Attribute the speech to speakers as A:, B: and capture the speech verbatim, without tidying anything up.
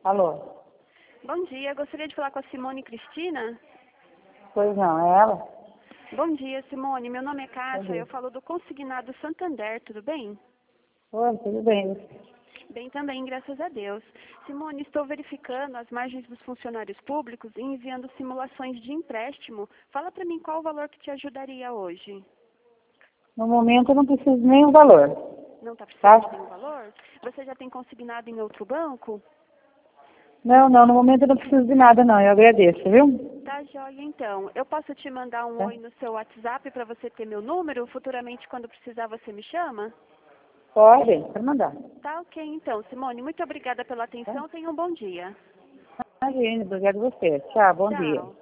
A: Alô?
B: Bom dia, gostaria de falar com a Simone Cristina.
A: Pois não, é ela?
B: Bom dia, Simone. Meu nome é
A: Bom
B: Cássia,
A: dia.
B: eu falo do Consignado Santander, tudo bem?
A: Oi, tudo bem.
B: Bem também, graças a Deus. Simone, estou verificando as margens dos funcionários públicos e enviando simulações de empréstimo. Fala para mim qual o valor que te ajudaria hoje.
A: No momento eu não preciso de nenhum valor.
B: Não está precisando
A: Tá?
B: de nenhum valor? Você já tem consignado em outro banco?
A: Não, não, no momento eu não preciso de nada não, eu agradeço, viu?
B: Tá joia, então. Eu posso te mandar um
A: Tá?
B: oi no seu WhatsApp para você ter meu número? Futuramente, quando precisar, você me chama?
A: Pode, pode mandar.
B: Tá ok, então. Simone, muito obrigada pela
A: Tá?
B: atenção. Tenha um bom dia.
A: Imagina, obrigado a você. Tchau, bom dia.
B: Tchau.